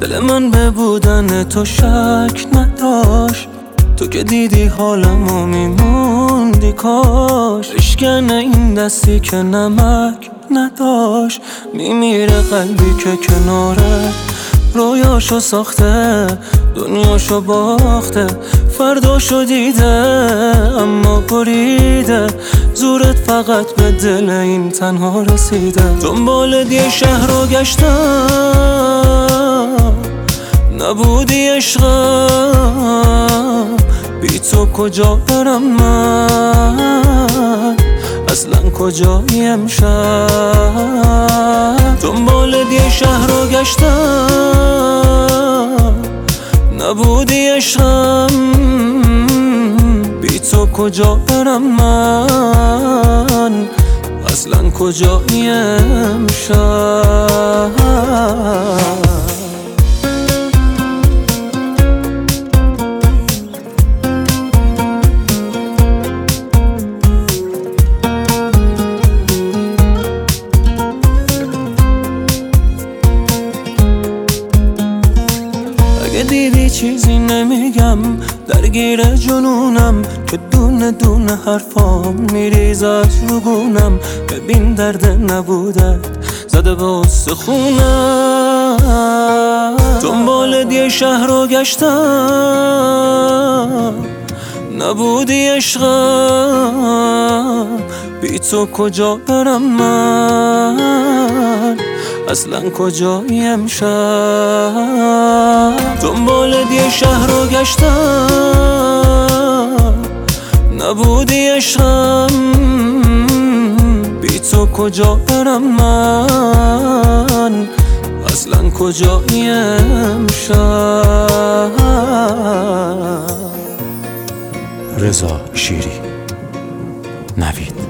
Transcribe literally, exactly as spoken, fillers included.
دل من به بودن تو شک نداشت، تو که دیدی حالمو میموندی کاش. اشکن این دستی که نمک نداشت، میمیره قلبی که کناره رویاشو ساخته، دنیاشو باخته، فرداشو دیده اما بریده. زورت فقط به دل این تنها رسیده. دنبال دی شهر رو گشتم، نبودی عشقم، بی تو کجا برم من، اصلا کجایی امشب. دنبال دی شهر رو گشتم، نبودی عشقم، بی تو کجا برم من، اصلا کجایی امشب. اگه دیدی چیزی نمیگم، درگیر جنونم که دونه دونه حرفام میریز از روگونم. ببین درد نبودت زده به استخونم. دنبال دی شهر رو گشتم، نبودی عشقم، بی تو کجا برم من، اصلا کجایی امشب. دنبال دی شهر رو گشتم، نبودی عشقم، بی تو کجا برم من، اصلا کجایی امشب. رضا شیری، نوید.